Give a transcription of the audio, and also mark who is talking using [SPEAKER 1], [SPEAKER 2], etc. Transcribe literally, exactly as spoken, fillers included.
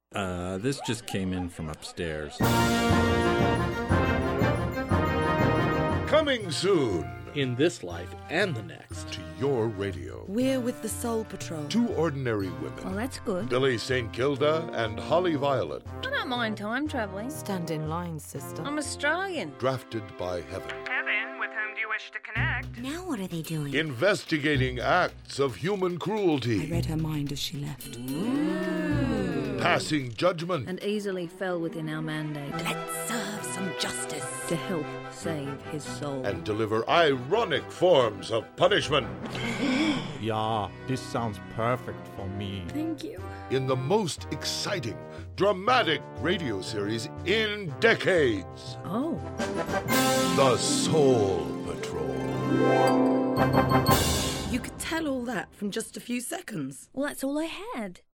[SPEAKER 1] Uh, this just came in from upstairs.
[SPEAKER 2] Coming soon.
[SPEAKER 3] In this life and the next.
[SPEAKER 2] To your radio.
[SPEAKER 4] We're with the Soul Patrol.
[SPEAKER 2] Two ordinary women.
[SPEAKER 5] Well, that's good.
[SPEAKER 2] Billy Saint Kilda and Holly Violet.
[SPEAKER 5] I don't mind time travelling.
[SPEAKER 4] Stand in line, sister.
[SPEAKER 5] I'm Australian.
[SPEAKER 2] Drafted by Heaven.
[SPEAKER 6] Heaven, with whom do you wish to connect?
[SPEAKER 5] Now what are they doing?
[SPEAKER 2] Investigating acts of human cruelty.
[SPEAKER 4] I read her mind as she left.
[SPEAKER 2] Passing judgment.
[SPEAKER 5] And easily fell within our mandate.
[SPEAKER 4] Let's serve some justice.
[SPEAKER 5] To help save his soul.
[SPEAKER 2] And deliver ironic forms of punishment.
[SPEAKER 7] Yeah, this sounds perfect for me.
[SPEAKER 5] Thank you.
[SPEAKER 2] In the most exciting, dramatic radio series in decades.
[SPEAKER 5] Oh.
[SPEAKER 2] The Soul Patrol.
[SPEAKER 4] You could tell all that from just a few seconds.
[SPEAKER 5] Well, that's all I had.